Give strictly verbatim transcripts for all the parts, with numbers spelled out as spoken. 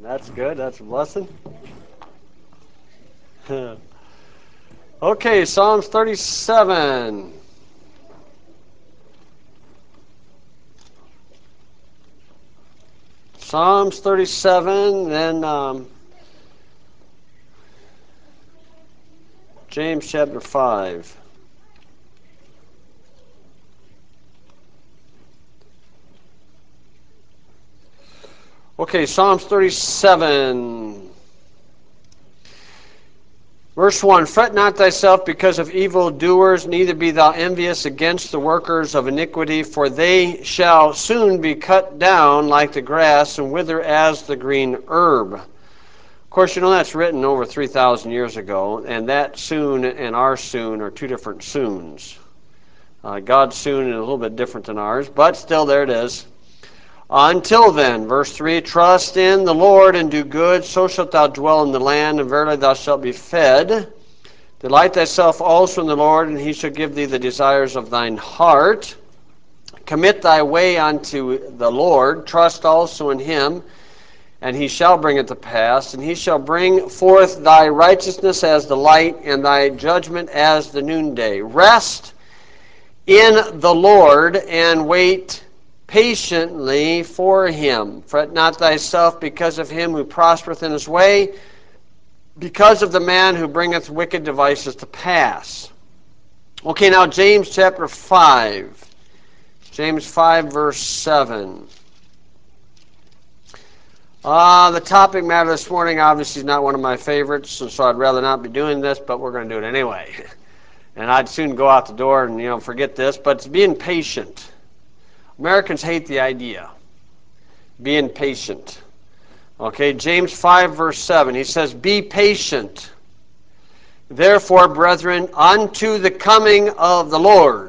That's good. That's a blessing. Okay, Psalms thirty-seven. Psalms thirty-seven, then um, James chapter five. Okay, Psalms thirty-seven. Verse one, Fret not thyself because of evildoers, neither be thou envious against the workers of iniquity, for they shall soon be cut down like the grass and wither as the green herb. Of course, you know that's written over three thousand years ago, and that soon and our soon are two different soons. Uh, God's soon is a little bit different than ours, but still there it is. Until then, verse three, Trust in the Lord and do good, so shalt thou dwell in the land, and verily thou shalt be fed. Delight thyself also in the Lord, and he shall give thee the desires of thine heart. Commit thy way unto the Lord, trust also in him, and he shall bring it to pass. And he shall bring forth thy righteousness as the light, and thy judgment as the noonday. Rest in the Lord, and wait patiently for him. Fret not thyself because of him who prospereth in his way, because of the man who bringeth wicked devices to pass. Okay, now James chapter five. James five, verse seven. Uh, the topic matter this morning obviously is not one of my favorites, and so I'd rather not be doing this, but we're going to do it anyway. And I'd soon go out the door and, you know, forget this, but it's being patient. Americans hate the idea. Being patient. Okay, James five, verse seven. He says, Be patient, therefore, brethren, unto the coming of the Lord.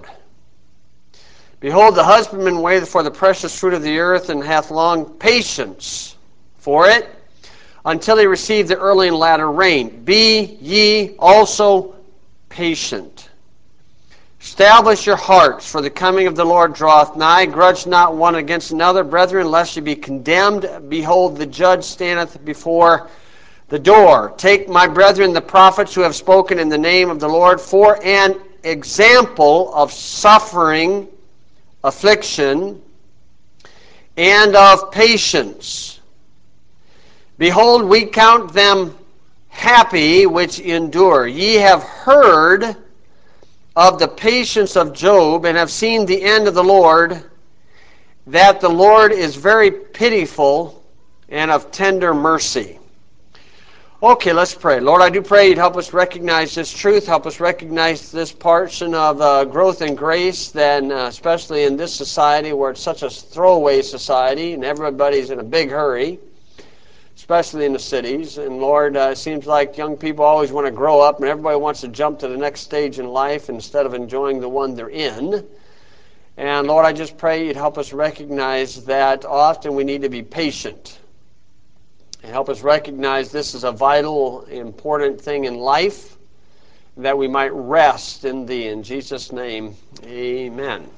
Behold, the husbandman waiteth for the precious fruit of the earth, and hath long patience for it, until he receive the early and latter rain. Be ye also patient. Establish your hearts, for the coming of the Lord draweth nigh. Grudge not one against another, brethren, lest ye be condemned. Behold, the judge standeth before the door. Take, my brethren, the prophets who have spoken in the name of the Lord for an example of suffering, affliction, and of patience. Behold, we count them happy which endure. Ye have heard of the patience of Job, and have seen the end of the Lord, that the Lord is very pitiful and of tender mercy. Okay, let's pray. Lord, I do pray you'd help us recognize this truth, help us recognize this portion of uh, growth and grace, then uh, especially in this society where it's such a throwaway society and everybody's in a big hurry, especially in the cities. And Lord, uh, it seems like young people always want to grow up and everybody wants to jump to the next stage in life instead of enjoying the one they're in. And Lord, I just pray you'd help us recognize that often we need to be patient. And help us recognize this is a vital, important thing in life, that we might rest in thee. In Jesus' name, amen.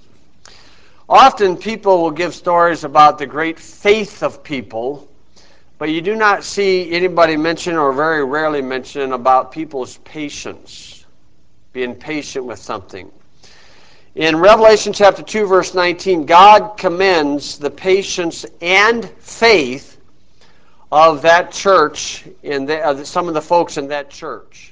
Often people will give stories about the great faith of people, but you do not see anybody mention, or very rarely mention, about people's patience, being patient with something. In Revelation chapter two, verse nineteen, God commends the patience and faith of that church, in the, uh, some of the folks in that church.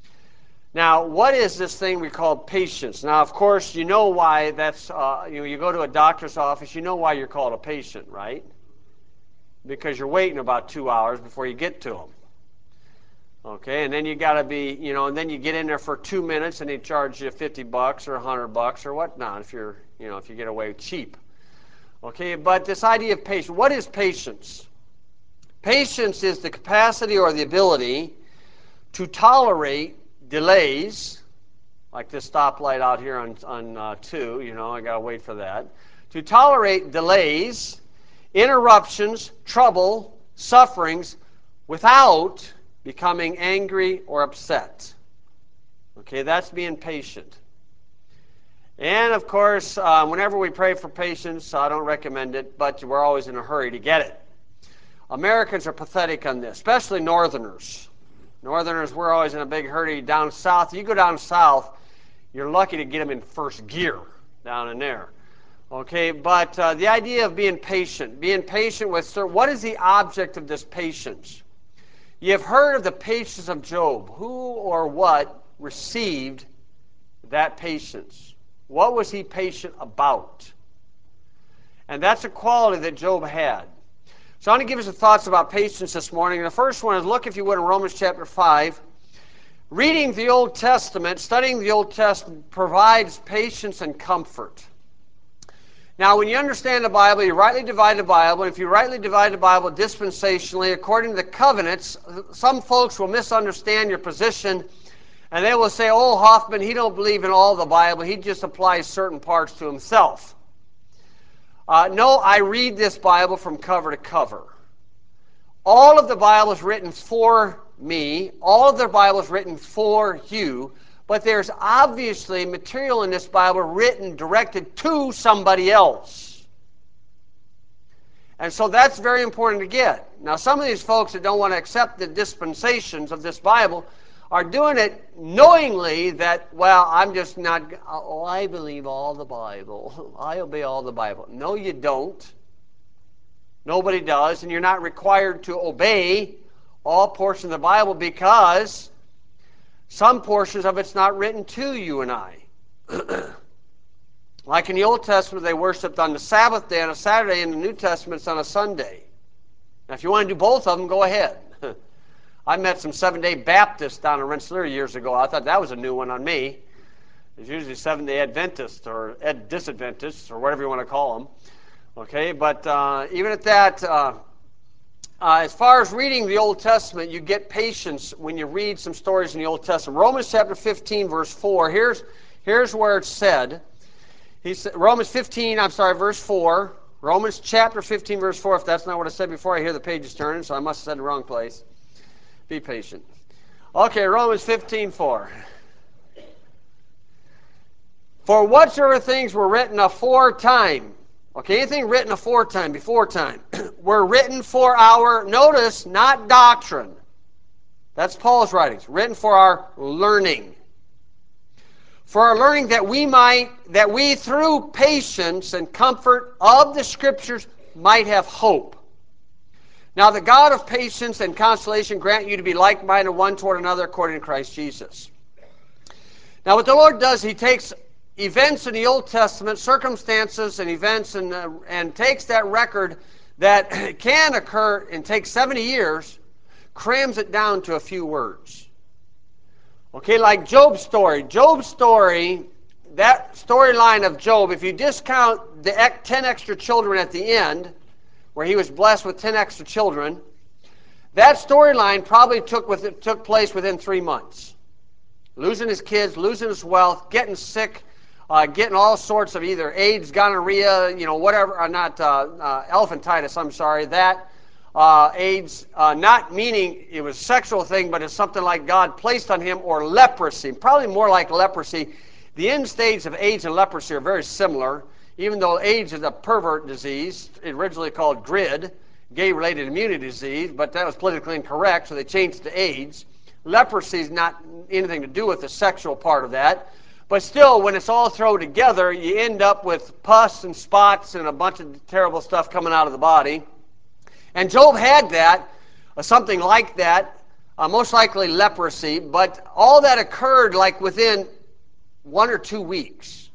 Now, what is this thing we call patience? Now, of course, you know why that's, uh, you, you go to a doctor's office, you know why you're called a patient, right? Because you're waiting about two hours before you get to them. Okay, and then you got to be, you know, and then you get in there for two minutes and they charge you fifty bucks or a hundred bucks or whatnot if you're, you know, if you get away cheap. Okay, but this idea of patience, what is patience? Patience is the capacity or the ability to tolerate delays, like this stoplight out here on, on uh, two, you know, I got to wait for that. To tolerate delays, interruptions, trouble, sufferings, without becoming angry or upset. Okay, that's being patient. And of course, uh, whenever we pray for patience, I don't recommend it, but we're always in a hurry to get it. Americans are pathetic on this, especially Northerners. Northerners, we're always in a big hurry. Down south, you go down south, you're lucky to get them in first gear down in there. Okay, but uh, the idea of being patient, being patient with, sir, what is the object of this patience? You have heard of the patience of Job. Who or what received that patience? What was he patient about? And that's a quality that Job had. So I want to give you some thoughts about patience this morning. And the first one is, look, if you would, in Romans chapter five. Reading the Old Testament, studying the Old Testament provides patience and comfort. Now, when you understand the Bible, you rightly divide the Bible. If you rightly divide the Bible dispensationally, according to the covenants, some folks will misunderstand your position, and they will say, oh, Hoffman, he don't believe in all the Bible. He just applies certain parts to himself. Uh, no, I read this Bible from cover to cover. All of the Bible is written for me. All of the Bible is written for you. But there's obviously material in this Bible written, directed to somebody else. And so that's very important to get. Now, some of these folks that don't want to accept the dispensations of this Bible are doing it knowingly that, well, I'm just not, oh, I believe all the Bible. I obey all the Bible. No, you don't. Nobody does, and you're not required to obey all portions of the Bible because some portions of it's not written to you and I. Like in the Old Testament, they worshiped on the Sabbath day on a Saturday. In the New Testament, it's on a Sunday. Now, if you want to do both of them, go ahead. I met some Seventh-day Baptists down in Rensselaer years ago. I thought that was a new one on me. It's usually Seventh-day Adventists or Ed Disadventists or whatever you want to call them. Okay, but uh, even at that, uh, uh, as far as reading the Old Testament, you get patience when you read some stories in the Old Testament. Romans chapter fifteen, verse four, here's, here's where it's said. He said, Romans fifteen, I'm sorry, verse four. Romans chapter fifteen, verse four. If that's not what I said before, I hear the pages turning, so I must have said the wrong place. Be patient. Okay, Romans fifteen, four. For whatsoever things were written aforetime, okay, anything written aforetime, before time, were written for our, notice, not doctrine. That's Paul's writings, written for our learning. For our learning that we might, that we through patience and comfort of the Scriptures might have hope. Now the God of patience and consolation grant you to be like-minded one toward another according to Christ Jesus. Now what the Lord does, He takes events in the Old Testament, circumstances and events, and, uh, and takes that record that can occur and take seventy years, crams it down to a few words. Okay, like Job's story. Job's story, that storyline of Job, if you discount the ten extra children at the end, where he was blessed with ten extra children, that storyline probably took, with, it took place within three months. Losing his kids, losing his wealth, getting sick, uh, getting all sorts of either AIDS, gonorrhea, you know, whatever, or not, uh, uh, elephantitis, I'm sorry, that, uh, AIDS, uh, not meaning it was a sexual thing, but it's something like God placed on him, or leprosy, probably more like leprosy. The end stage of AIDS and leprosy are very similar, even though AIDS is a pervert disease, originally called GRID, gay-related immunity disease, but that was politically incorrect, so they changed it to AIDS. Leprosy is not anything to do with the sexual part of that. But still, when it's all thrown together, you end up with pus and spots and a bunch of terrible stuff coming out of the body. And Job had that, uh, something like that, uh, most likely leprosy, but all that occurred like within one or two weeks.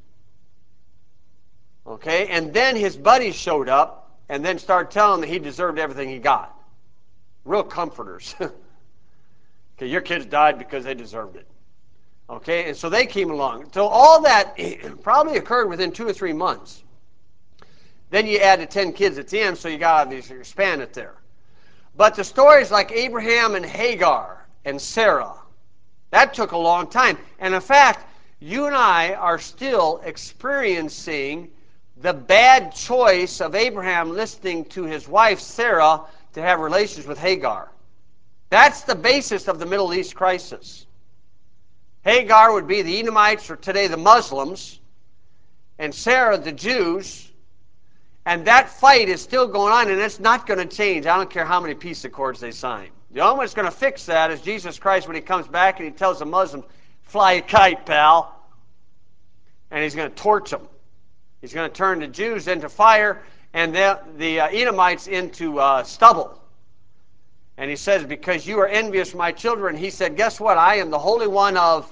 Okay, and then his buddies showed up and then started telling him that he deserved everything he got. Real comforters. Okay, your kids died because they deserved it. Okay, and so they came along. So all that probably occurred within two or three months. Then you added ten kids at the end, so you got to expand it there. But the stories like Abraham and Hagar and Sarah, that took a long time. And in fact, you and I are still experiencing the bad choice of Abraham listening to his wife Sarah to have relations with Hagar. That's the basis of the Middle East crisis. Hagar would be the Edomites, or today the Muslims, and Sarah the Jews. And that fight is still going on, and it's not going to change. I don't care how many peace accords they sign. The only one that's going to fix that is Jesus Christ when he comes back and he tells the Muslims, fly a kite, pal. And he's going to torch them. He's going to turn the Jews into fire and the, the uh, Edomites into uh, stubble. And he says, because you are envious of my children, he said, guess what? I am the Holy One of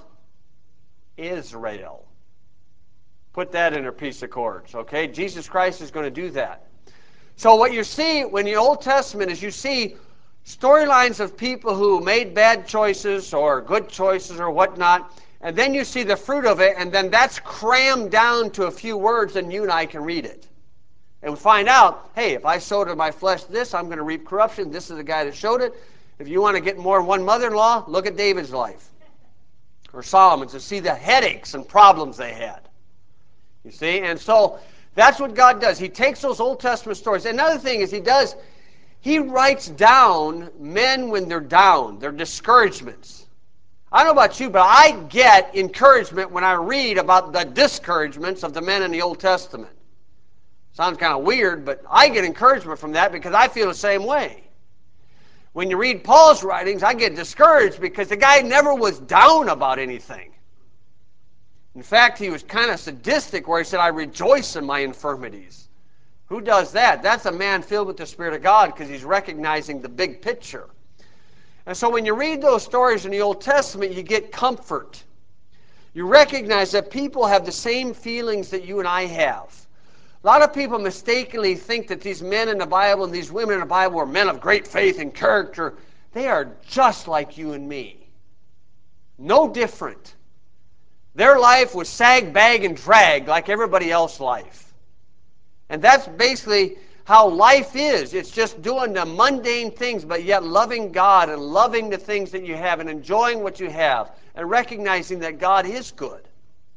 Israel. Put that in their peace accords, okay? Jesus Christ is going to do that. So what you see when the Old Testament is you see storylines of people who made bad choices or good choices or whatnot, and then you see the fruit of it, and then that's crammed down to a few words, and you and I can read it. And we find out, hey, if I sow to my flesh this, I'm going to reap corruption. This is the guy that showed it. If you want to get more than one mother-in-law, look at David's life. Or Solomon's, to see the headaches and problems they had. You see? And so that's what God does. He takes those Old Testament stories. Another thing is he does, he writes down men when they're down, their discouragements. I don't know about you, but I get encouragement when I read about the discouragements of the men in the Old Testament. Sounds kind of weird, but I get encouragement from that because I feel the same way. When you read Paul's writings, I get discouraged because the guy never was down about anything. In fact, he was kind of sadistic where he said, I rejoice in my infirmities. Who does that? That's a man filled with the Spirit of God because he's recognizing the big picture. And so when you read those stories in the Old Testament, you get comfort. You recognize that people have the same feelings that you and I have. A lot of people mistakenly think that these men in the Bible and these women in the Bible are men of great faith and character. They are just like you and me. No different. Their life was sag, bag, and drag like everybody else's life. And that's basically how life is. It's just doing the mundane things, but yet loving God and loving the things that you have and enjoying what you have and recognizing that God is good.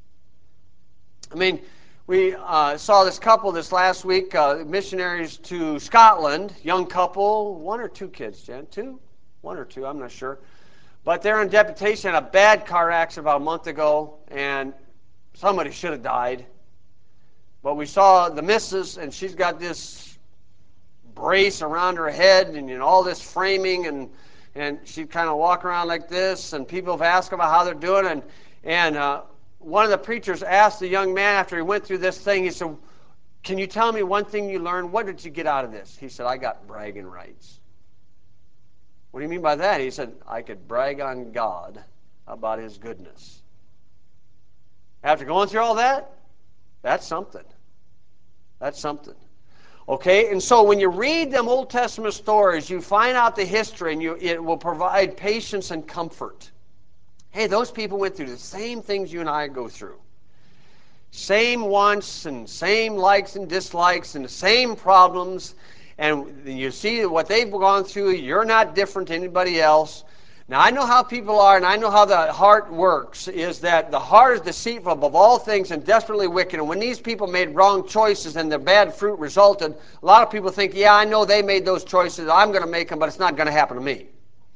I mean, we uh, saw this couple this last week, uh, missionaries to Scotland, young couple, one or two kids, Jen? Two? One or two, I'm not sure. But they're in deputation, had a bad car accident about a month ago, and somebody should have died. But we saw the missus, and she's got this brace around her head and you know, all this framing, and and she'd kind of walk around like this, and people have asked about how they're doing, and, and uh, one of the preachers asked the young man after he went through this thing, he said, can you tell me one thing you learned? What did you get out of this? He said, I got bragging rights. What do you mean by that? He said, I could brag on God about his goodness. After going through all that, that's something. That's something. Okay, and so when you read them Old Testament stories, you find out the history, and you, it will provide patience and comfort. Hey, those people went through the same things you and I go through. Same wants and same likes and dislikes and the same problems. And you see what they've gone through. You're not different to anybody else. Now, I know how people are, and I know how the heart works, is that the heart is deceitful above all things and desperately wicked. And when these people made wrong choices and the bad fruit resulted, a lot of people think, yeah, I know they made those choices. I'm going to make them, but it's not going to happen to me.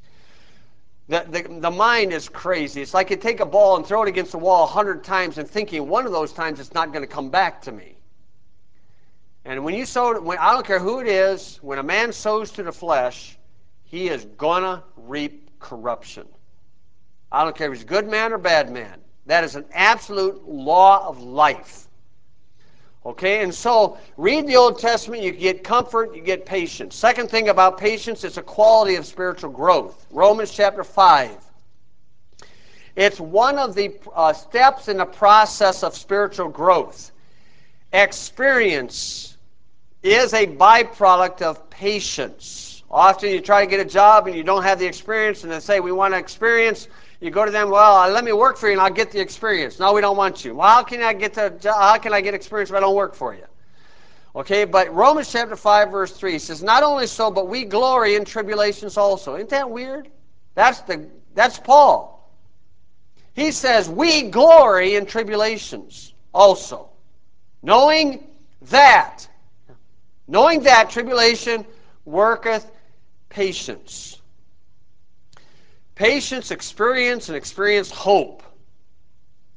The, the, the mind is crazy. It's like you take a ball and throw it against the wall a hundred times and thinking one of those times it's not going to come back to me. And when you sow, when, I don't care who it is, when a man sows to the flesh, he is going to reap corruption. I don't care if he's a good man or bad man. That is an absolute law of life. Okay, and so read the Old Testament, you get comfort, you get patience. Second thing about patience, it's a quality of spiritual growth. Romans chapter five. It's one of the uh, steps in the process of spiritual growth. Experience is a byproduct of patience. Often you try to get a job and you don't have the experience, and they say, we want experience. You go to them, well, let me work for you and I'll get the experience. No, we don't want you. Well, how can I get the, how can I get experience if I don't work for you? Okay, but Romans chapter five, verse three says, not only so, but we glory in tribulations also. Isn't that weird? That's the that's Paul. He says, we glory in tribulations also. Knowing that, knowing that tribulation worketh patience. Patience, experience, and experience hope.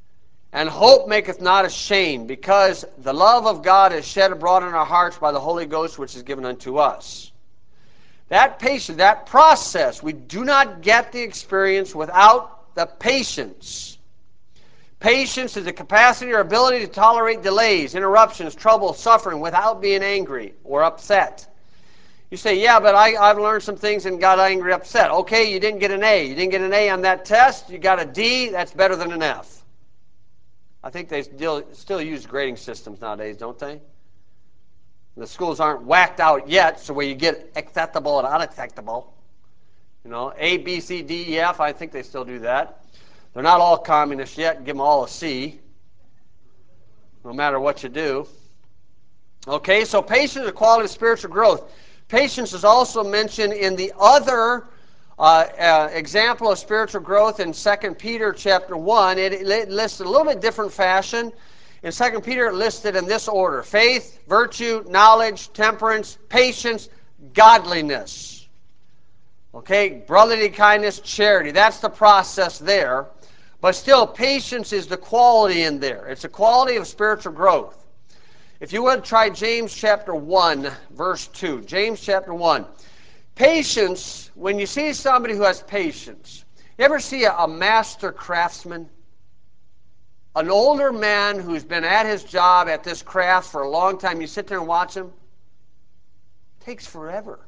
And hope maketh not ashamed, because the love of God is shed abroad in our hearts by the Holy Ghost, which is given unto us. That patience, that process, we do not get the experience without the patience. Patience is the capacity or ability to tolerate delays, interruptions, trouble, suffering without being angry or upset. You say, yeah, but I, I've learned some things and got angry, upset. Okay, you didn't get an A. You didn't get an A on that test. You got a D. That's better than an F. I think they still, still use grading systems nowadays, don't they? The schools aren't whacked out yet, so where you get acceptable and unacceptable. You know, A, B, C, D, E, F, I think they still do that. They're not all communists yet. Give them all a C, no matter what you do. Okay, so patience is a quality of spiritual growth. Patience is also mentioned in the other uh, uh, example of spiritual growth in Second Peter chapter one. It, it lists a little bit different fashion. In Second Peter, it listed in this order: faith, virtue, knowledge, temperance, patience, godliness. Okay, brotherly kindness, charity. That's the process there. But still, patience is the quality in there. It's a quality of spiritual growth. If you would try James chapter one, verse two. James chapter one. Patience, when you see somebody who has patience, you ever see a, a master craftsman? An older man who's been at his job, at this craft for a long time, you sit there and watch him, it takes forever.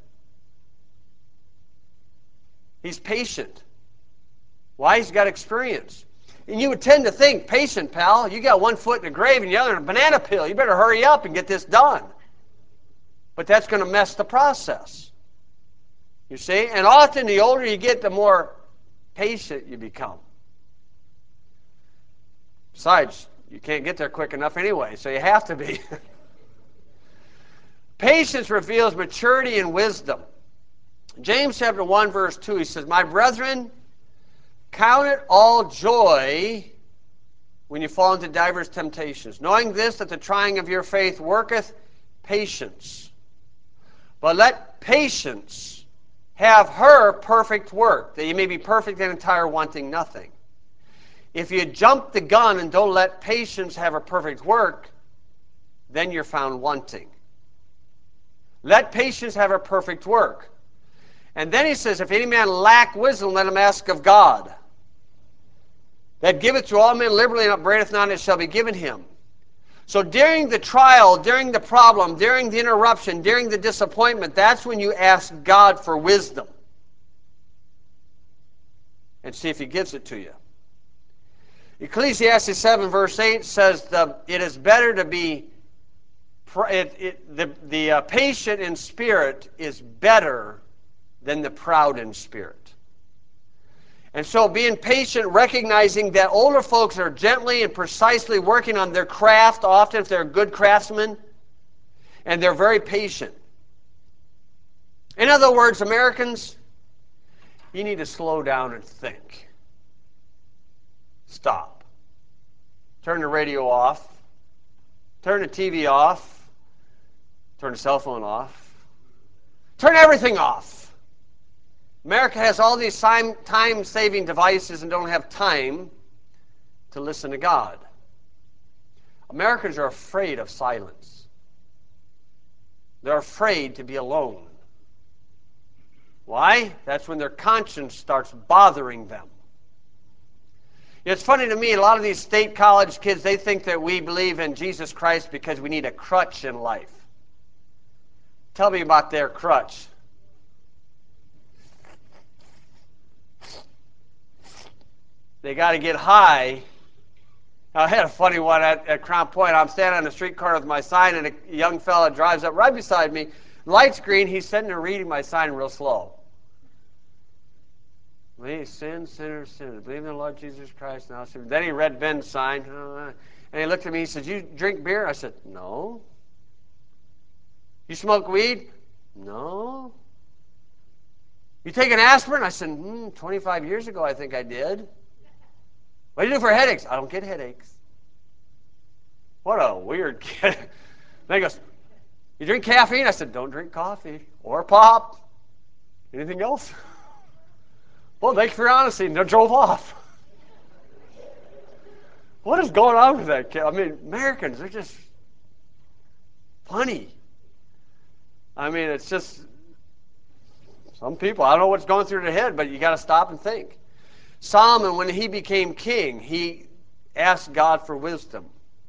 He's patient. Why? He's got experience. And you would tend to think, patient, pal, you got one foot in the grave and the other in a banana peel. You better hurry up and get this done. But that's going to mess the process. You see? And often the older you get, the more patient you become. Besides, you can't get there quick enough anyway, so you have to be. Patience reveals maturity and wisdom. James chapter one, verse two, he says, my brethren, count it all joy when you fall into divers temptations, knowing this, that the trying of your faith worketh patience. But let patience have her perfect work, that you may be perfect and entire, wanting nothing. If you jump the gun and don't let patience have a perfect work, then you're found wanting. Let patience have a perfect work. And then he says, if any man lack wisdom, let him ask of God, that giveth to all men liberally and upbraideth not, and it shall be given him. So during the trial, during the problem, during the interruption, during the disappointment, that's when you ask God for wisdom. And see if he gives it to you. Ecclesiastes seven verse eight says the, it is better to be, it, it, the, the uh, patient in spirit is better than the proud in spirit. And so being patient, recognizing that older folks are gently and precisely working on their craft, often if they're good craftsmen, and they're very patient. In other words, Americans, you need to slow down and think. Stop. Turn the radio off. Turn the T V off. Turn the cell phone off. Turn everything off. America has all these time-saving devices and don't have time to listen to God. Americans are afraid of silence. They're afraid to be alone. Why? That's when their conscience starts bothering them. It's funny to me, a lot of these state college kids, they think that we believe in Jesus Christ because we need a crutch in life. Tell me about their crutch. They got to get high. I had a funny one at, at Crown Point. I'm standing on the street corner with my sign, and a young fella drives up right beside me. Light's green. He's sitting there reading my sign real slow. We sin, sinners, sinners. Believe in the Lord Jesus Christ. Now, then he read Ben's sign, and he looked at me. He said, "You drink beer?" I said, "No." "You smoke weed?" "No." "You take an aspirin?" I said, hmm, twenty-five years ago, I think I did. "What do you do for headaches?" "I don't get headaches." What a weird kid. Then he goes, "You drink caffeine?" I said, "Don't drink coffee or pop. Anything else?" "Well, thank you for your honesty." And they drove off. What is going on with that kid? I mean, Americans, they're just funny. I mean, it's just some people, I don't know what's going through their head, but you got to stop and think. Solomon, when he became king, he asked God for wisdom.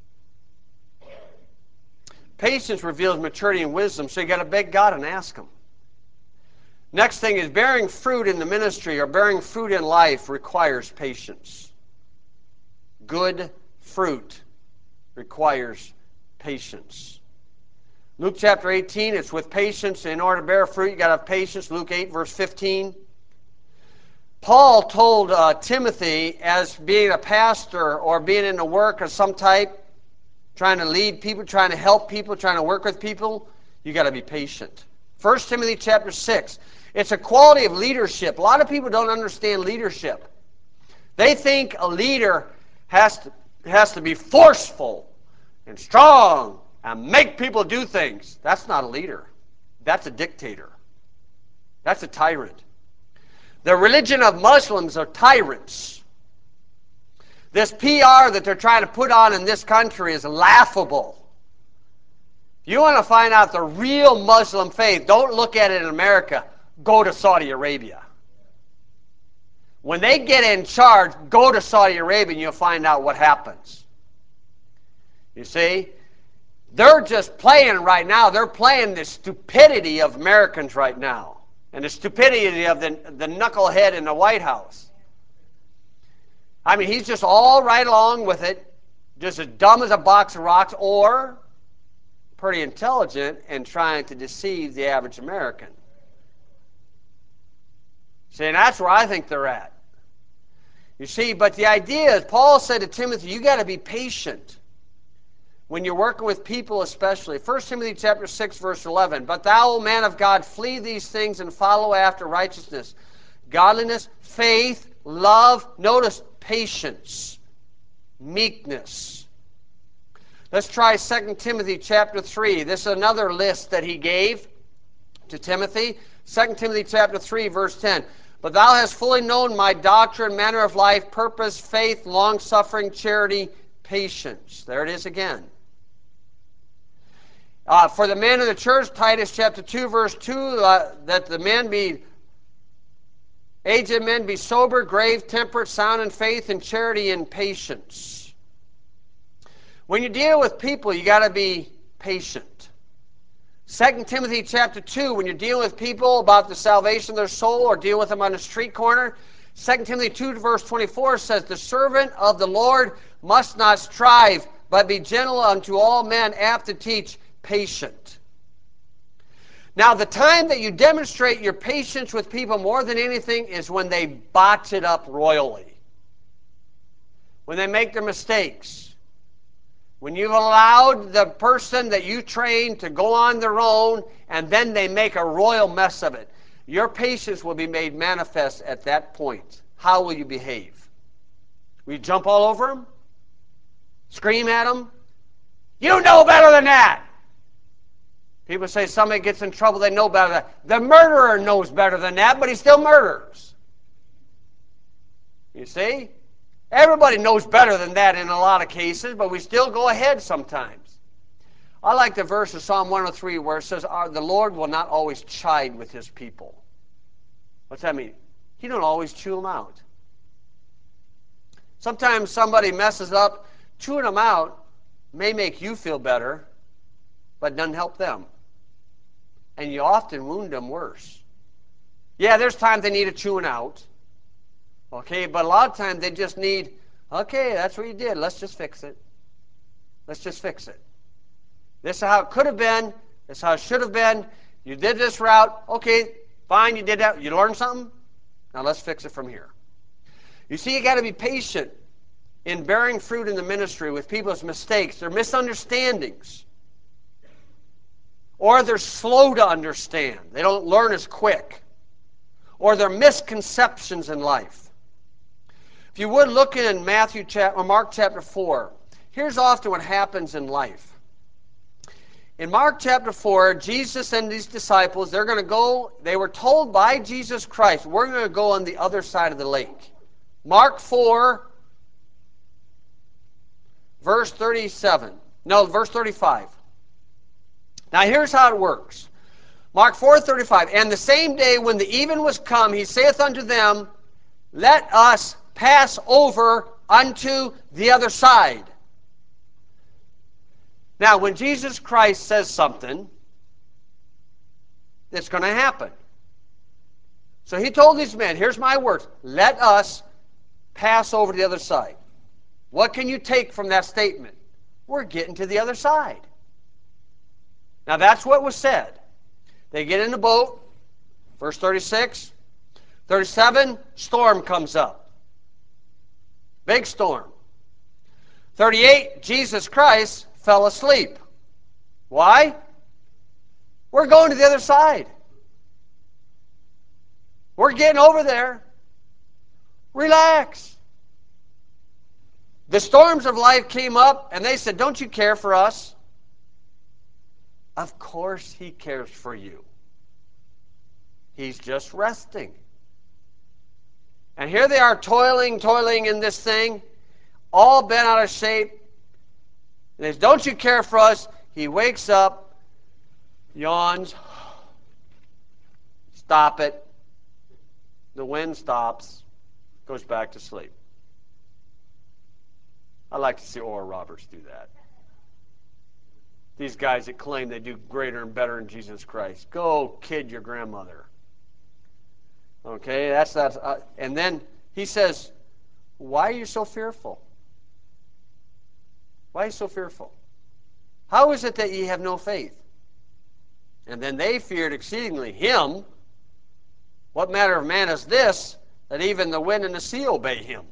Patience reveals maturity and wisdom, so you got to beg God and ask him. Next thing is bearing fruit in the ministry or bearing fruit in life requires patience. Good fruit requires patience. Luke chapter eighteen, it's with patience. In order to bear fruit, you got to have patience. Luke eight, verse fifteen. Paul told uh, Timothy, as being a pastor or being in the work of some type, trying to lead people, trying to help people, trying to work with people, you got to be patient. First Timothy chapter six. It's a quality of leadership. A lot of people don't understand leadership. They think a leader has to, has to be forceful and strong and make people do things. That's not a leader. That's a dictator. That's a tyrant. The religion of Muslims are tyrants. This P R that they're trying to put on in this country is laughable. If you want to find out the real Muslim faith, don't look at it in America. Go to Saudi Arabia. When they get in charge, go to Saudi Arabia and you'll find out what happens. You see? They're just playing right now. They're playing the stupidity of Americans right now. And the stupidity of the, the knucklehead in the White House. I mean, he's just all right along with it. Just as dumb as a box of rocks, or pretty intelligent and trying to deceive the average American. See, and that's where I think they're at. You see, but the idea is, Paul said to Timothy, you got to be patient when you're working with people especially. First Timothy chapter six, verse eleven. But thou, O man of God, flee these things and follow after righteousness, godliness, faith, love, notice, patience, meekness. Let's try Second Timothy chapter three. This is another list that he gave to Timothy. Second Timothy chapter three, verse ten. But thou hast fully known my doctrine, manner of life, purpose, faith, long-suffering, charity, patience. There it is again. Uh, for the men of the church, Titus chapter two, verse two, uh, that the men be, aged men be sober, grave, temperate, sound in faith, and charity, and patience. When you deal with people, you got to be patient. Second Timothy chapter two, when you're dealing with people about the salvation of their soul or dealing with them on the street corner, Second Timothy two, verse twenty-four says, the servant of the Lord must not strive, but be gentle unto all men, apt to teach, patient. Now, the time that you demonstrate your patience with people more than anything is when they botch it up royally. When they make their mistakes. When you've allowed the person that you train to go on their own and then they make a royal mess of it, your patience will be made manifest at that point. How will you behave? Will you jump all over them? Scream at them? You know better than that! People say somebody gets in trouble, they know better than that. The murderer knows better than that, but he still murders. You see? Everybody knows better than that in a lot of cases, but we still go ahead sometimes. I like the verse of Psalm one oh three where it says, the Lord will not always chide with his people. What's that mean? He don't always chew them out. Sometimes somebody messes up. Chewing them out may make you feel better, but doesn't help them. And you often wound them worse. Yeah, there's times they need a chewing out. Okay, but a lot of times they just need, okay, that's what you did. Let's just fix it. Let's just fix it. This is how it could have been. This is how it should have been. You did this route. Okay, fine, you did that. You learned something? Now let's fix it from here. You see, you got to be patient in bearing fruit in the ministry with people's mistakes, their misunderstandings. Or they're slow to understand. They don't learn as quick. Or their misconceptions in life. If you would look in Matthew chapter, or Mark chapter four, here's often what happens in life. In Mark chapter four, Jesus and his disciples, they're going to go, they were told by Jesus Christ, we're going to go on the other side of the lake. Mark four, verse thirty-seven. No, verse thirty-five. Now here's how it works. Mark four thirty-five. And the same day when the even was come, he saith unto them, let us pass over unto the other side. Now, when Jesus Christ says something, it's going to happen. So he told these men, here's my words, let us pass over to the other side. What can you take from that statement? We're getting to the other side. Now, that's what was said. They get in the boat, verse thirty-six. thirty-seven, storm comes up. Big storm. thirty-eight, Jesus Christ fell asleep. Why? We're going to the other side. We're getting over there. Relax. The storms of life came up, and they said, don't you care for us? Of course he cares for you. He's just resting. And here they are toiling, toiling in this thing, all bent out of shape. And they say, don't you care for us? He wakes up, yawns, stop it. The wind stops, goes back to sleep. I like to see Oral Roberts do that. These guys that claim they do greater and better in Jesus Christ. Go kid your grandmother. Okay, that's that. Uh, and then he says, why are you so fearful? Why are you so fearful? How is it that ye have no faith? And then they feared exceedingly him. What manner of man is this, that even the wind and the sea obey him?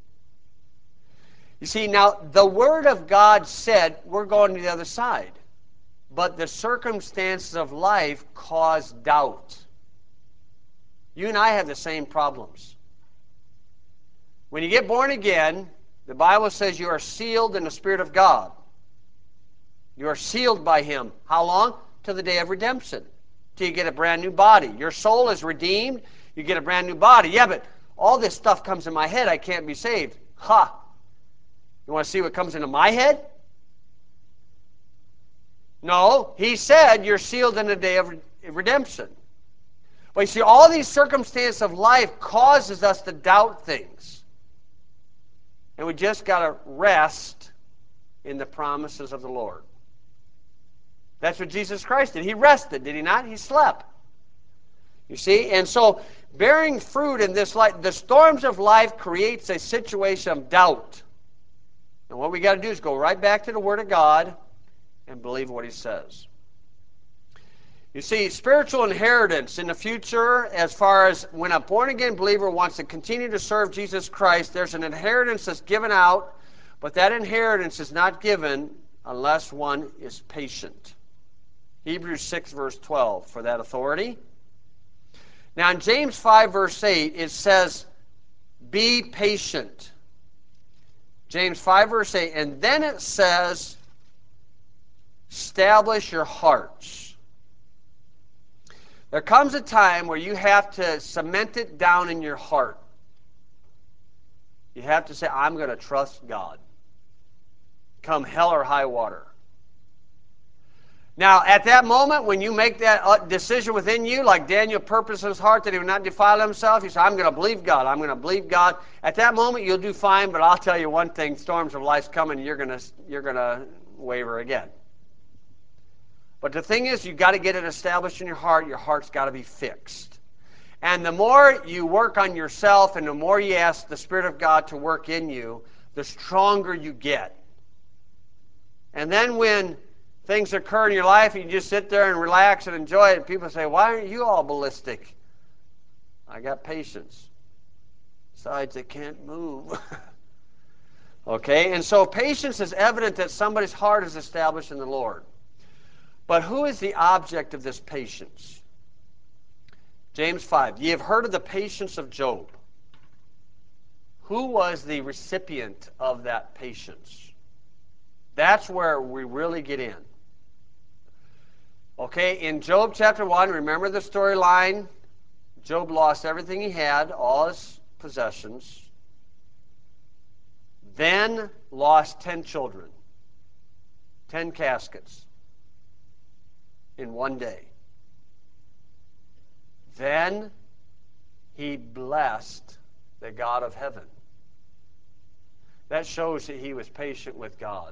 You see, now, the Word of God said, we're going to the other side. But the circumstances of life cause doubt. You and I have the same problems. When you get born again, the Bible says you are sealed in the Spirit of God. You are sealed by Him. How long? To the day of redemption. Till you get a brand new body. Your soul is redeemed. You get a brand new body. Yeah, but all this stuff comes in my head. I can't be saved. Ha! You want to see what comes into my head? No. He said you're sealed in the day of redemption. But you see, all these circumstances of life causes us to doubt things. And we just got to rest in the promises of the Lord. That's what Jesus Christ did. He rested, did he not? He slept. You see? And so, bearing fruit in this life, the storms of life creates a situation of doubt. And what we got to do is go right back to the Word of God and believe what He says. You see, spiritual inheritance in the future, as far as when a born-again believer wants to continue to serve Jesus Christ, there's an inheritance that's given out, but that inheritance is not given unless one is patient. Hebrews six, verse twelve, for that authority. Now, in James five, verse eight, it says, be patient. James five, verse eight, and then it says, establish your hearts. There comes a time where you have to cement it down in your heart. You have to say, I'm going to trust God. Come hell or high water. Now, at that moment, when you make that decision within you, like Daniel purposed in his heart that he would not defile himself, he said, I'm going to believe God. I'm going to believe God. At that moment, you'll do fine, but I'll tell you one thing, storms of life's coming, you're going to, you're going to waver again. But the thing is, you've got to get it established in your heart. Your heart's got to be fixed. And the more you work on yourself and the more you ask the Spirit of God to work in you, the stronger you get. And then when things occur in your life and you just sit there and relax and enjoy it, and people say, why aren't you all ballistic? I got patience. Besides, I can't move. Okay, and so patience is evident that somebody's heart is established in the Lord. But who is the object of this patience? James five, ye have heard of the patience of Job. Who was the recipient of that patience? That's where we really get in. Okay, in Job chapter one, remember the storyline? Job lost everything he had, all his possessions. Then lost ten children, ten caskets in one day. Then he blessed the God of heaven. That shows that he was patient with God.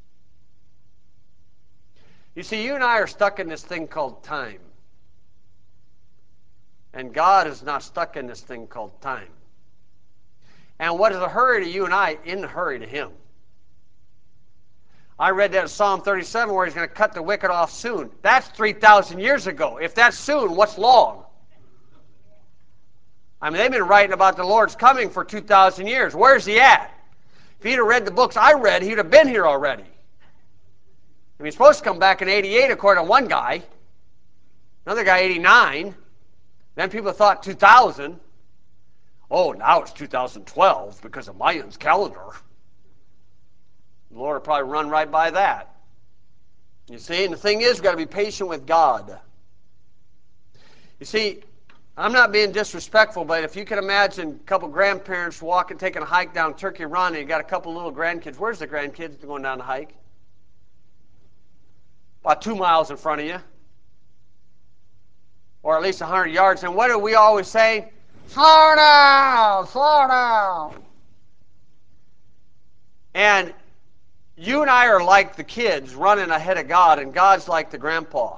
You see, you and I are stuck in this thing called time. And God is not stuck in this thing called time. And what is a hurry to you and I in a hurry to him? I read that in Psalm thirty-seven where he's going to cut the wicked off soon. That's three thousand years ago. If that's soon, what's long? I mean, they've been writing about the Lord's coming for two thousand years. Where's he at? If he'd have read the books I read, he'd have been here already. I mean, he's supposed to come back in eighty-eight, according to one guy. Another guy, eighty-nine. Then people thought two thousand. Oh, now it's two thousand twelve because of Mayan's calendar. The Lord will probably run right by that. You see, and the thing is, we've got to be patient with God. You see, I'm not being disrespectful, but if you can imagine a couple grandparents walking, taking a hike down Turkey Run, and you got a couple little grandkids. Where's the grandkids going down the hike? About two miles in front of you. Or at least one hundred yards. And what do we always say? Slow down, slow down. And you and I are like the kids running ahead of God, and God's like the grandpa.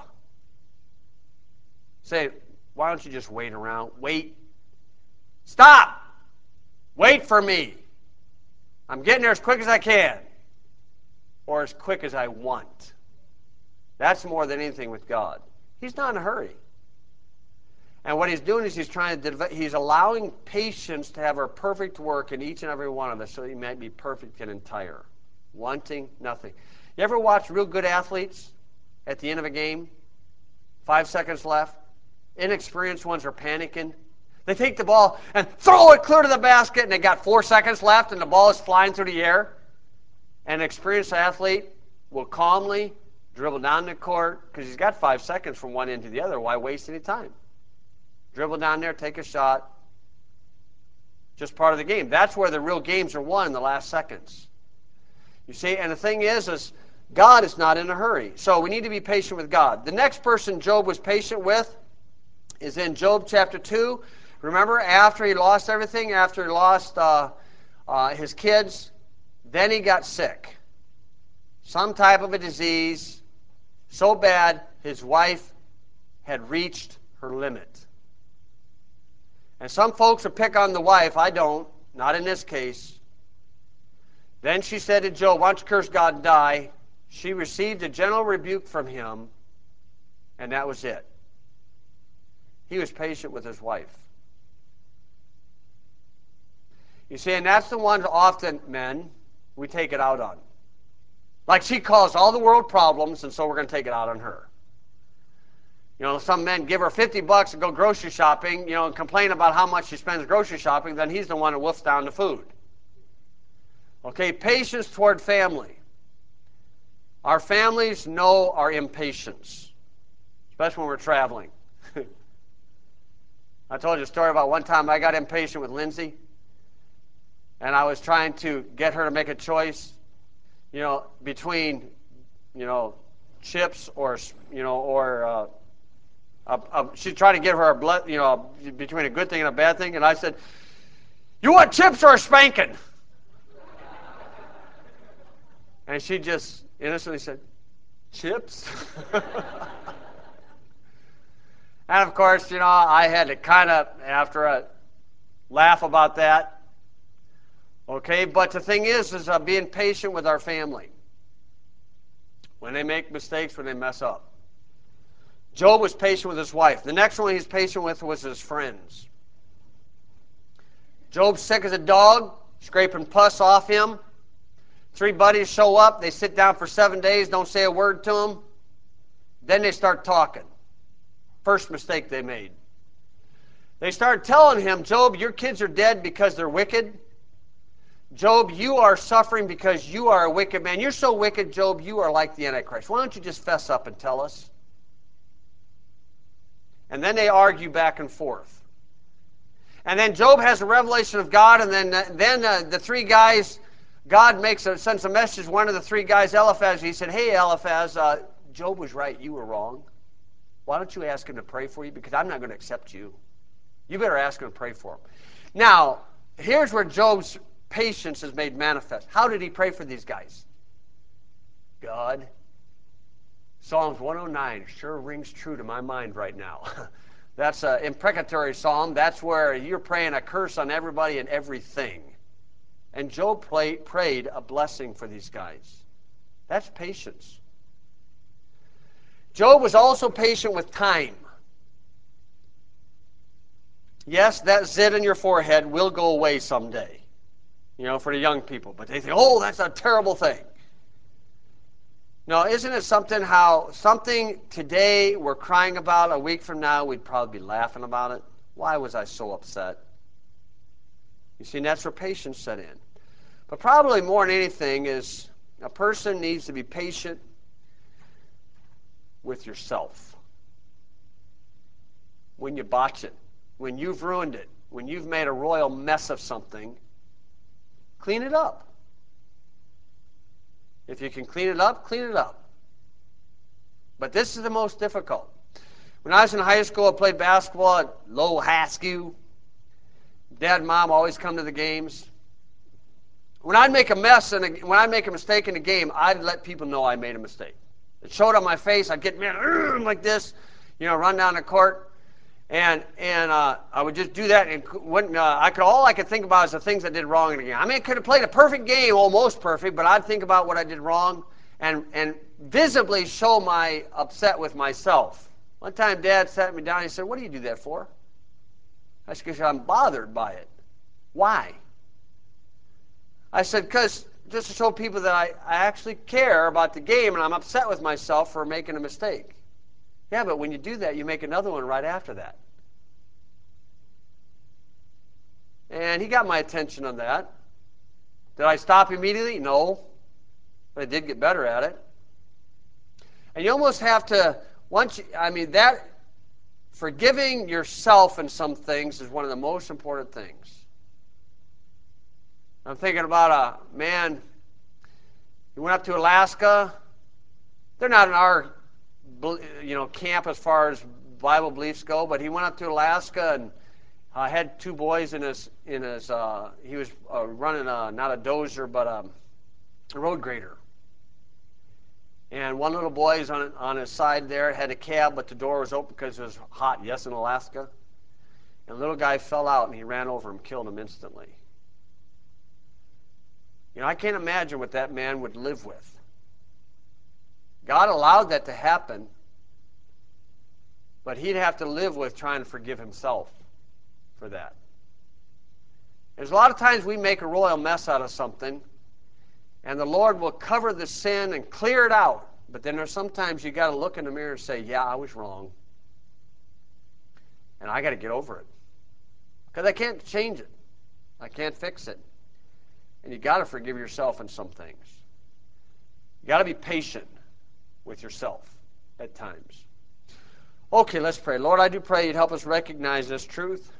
Say, why don't you just wait around? Wait. Stop. Wait for me. I'm getting there as quick as I can. Or as quick as I want. That's more than anything with God. He's not in a hurry. And what he's doing is he's trying to develop, he's allowing patience to have her perfect work in each and every one of us so that he might be perfect and entire. Wanting nothing. You ever watch real good athletes at the end of a game? Five seconds left. Inexperienced ones are panicking. They take the ball and throw it clear to the basket, and they got four seconds left, and the ball is flying through the air. An experienced athlete will calmly dribble down the court because he's got five seconds from one end to the other. Why waste any time? Dribble down there, take a shot. Just part of the game. That's where the real games are won in the last seconds. You see, and the thing is, is God is not in a hurry. So we need to be patient with God. The next person Job was patient with is in Job chapter two. Remember, after he lost everything, after he lost uh, uh, his kids, then he got sick. Some type of a disease, so bad his wife had reached her limit. And some folks will pick on the wife. I don't. Not in this case. Then she said to Job, why don't you curse God and die? She received a gentle rebuke from him, and that was it. He was patient with his wife. You see, and that's the ones often, men, we take it out on. Like she caused all the world problems, and so we're going to take it out on her. You know, some men give her fifty bucks and go grocery shopping, you know, and complain about how much she spends grocery shopping, then he's the one who wolfs down the food. Okay, patience toward family. Our families know our impatience, especially when we're traveling. I told you a story about one time I got impatient with Lindsay, and I was trying to get her to make a choice, you know, between, you know, chips or, you know, or uh, a, a, she tried to give her a blood, you know, between a good thing and a bad thing, and I said, "You want chips or a spanking?" And she just innocently said, "Chips." And of course, you know, I had to kind of, after a laugh about that. Okay, but the thing is, is uh, being patient with our family. When they make mistakes, when they mess up. Job was patient with his wife. The next one he's patient with was his friends. Job's sick as a dog, scraping pus off him. Three buddies show up. They sit down for seven days, don't say a word to him. Then they start talking. First mistake they made. They started telling him, Job, your kids are dead because they're wicked. Job, you are suffering because you are a wicked man. You're so wicked, Job, you are like the Antichrist. Why don't you just fess up and tell us? And then they argue back and forth. And then Job has a revelation of God, and then, uh, then uh, the three guys God makes a, sends a message to one of the three guys, Eliphaz. He said, hey, Eliphaz, uh, Job was right. You were wrong. Why don't you ask him to pray for you? Because I'm not going to accept you. You better ask him to pray for him. Now, here's where Job's patience is made manifest. How did he pray for these guys? God. Psalms one oh nine sure rings true to my mind right now. That's an imprecatory psalm. That's where you're praying a curse on everybody and everything. And Job pray, prayed a blessing for these guys. That's patience. Job was also patient with time. Yes, that zit in your forehead will go away someday, you know, for the young people. But they think, oh, that's a terrible thing. No, isn't it something how something today we're crying about, a week from now we'd probably be laughing about it? Why was I so upset? You see, and that's where patience set in. But probably more than anything is a person needs to be patient with yourself. When you botch it, when you've ruined it, when you've made a royal mess of something, clean it up. If you can clean it up, clean it up. But this is the most difficult. When I was in high school, I played basketball at Lowell Haskell. Dad and Mom always come to the games. When I'd make a mess and when I'd make a mistake in a game, I'd let people know I made a mistake. It showed on my face. I'd get mad like this, you know, run down the court, and and uh, I would just do that. And when uh, I could, all I could think about is the things I did wrong in the game. I mean, I could have played a perfect game, almost perfect, but I'd think about what I did wrong, and and visibly show my upset with myself. One time, Dad sat me down. And he said, "What do you do that for?" I said, "Because I'm bothered by it." Why? I said, because just to show people that I, I actually care about the game and I'm upset with myself for making a mistake. Yeah, but when you do that, you make another one right after that. And he got my attention on that. Did I stop immediately? No. But I did get better at it. And you almost have to, once you, I mean, that, forgiving yourself in some things is one of the most important things. I'm thinking about a man, he went up to Alaska. They're not in our, you know, camp as far as Bible beliefs go, but he went up to Alaska and uh, had two boys in his, in his uh, he was uh, running a, not a dozer, but a, a road grader. And one little boy is on, on his side there, had a cab, but the door was open because it was hot, yes, in Alaska. And the little guy fell out and he ran over him, killed him instantly. You know, I can't imagine what that man would live with. God allowed that to happen, but he'd have to live with trying to forgive himself for that. There's a lot of times we make a royal mess out of something, and the Lord will cover the sin and clear it out. But then there's sometimes you got to look in the mirror and say, yeah, I was wrong. And I got to get over it. Because I can't change it. I can't fix it. And you got to forgive yourself in some things. You got to be patient with yourself at times. Okay, let's pray. Lord, I do pray you'd help us recognize this truth.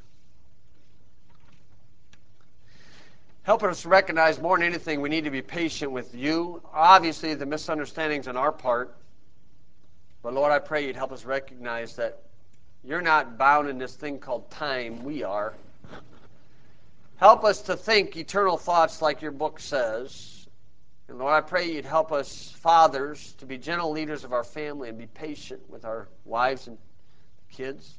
Help us recognize more than anything we need to be patient with you. Obviously, the misunderstandings on our part. But Lord, I pray you'd help us recognize that you're not bound in this thing called time. We are. Help us to think eternal thoughts like your book says. And Lord, I pray you'd help us, fathers, to be gentle leaders of our family and be patient with our wives and kids.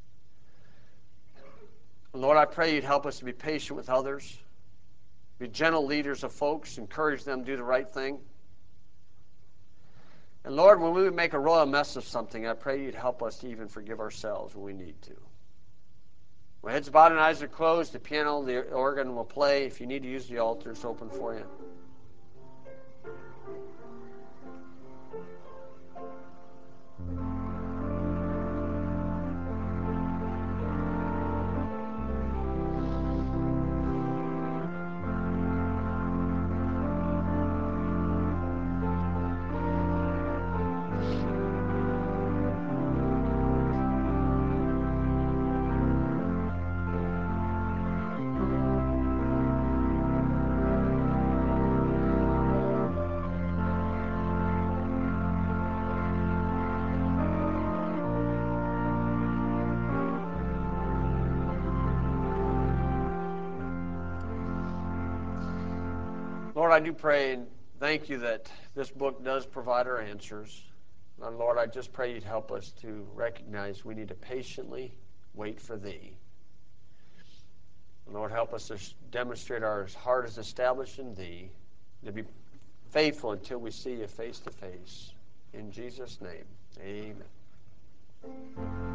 And Lord, I pray you'd help us to be patient with others, be gentle leaders of folks, encourage them to do the right thing. And Lord, when we make a royal mess of something, I pray you'd help us to even forgive ourselves when we need to. When heads bowed and eyes are closed, the piano, the organ will play. If you need to use the altar, it's open for you. Lord, I do pray and thank you that this book does provide our answers. And Lord, I just pray you'd help us to recognize we need to patiently wait for thee. And Lord, help us to demonstrate our heart is established in thee, to be faithful until we see you face to face. In Jesus' name, amen.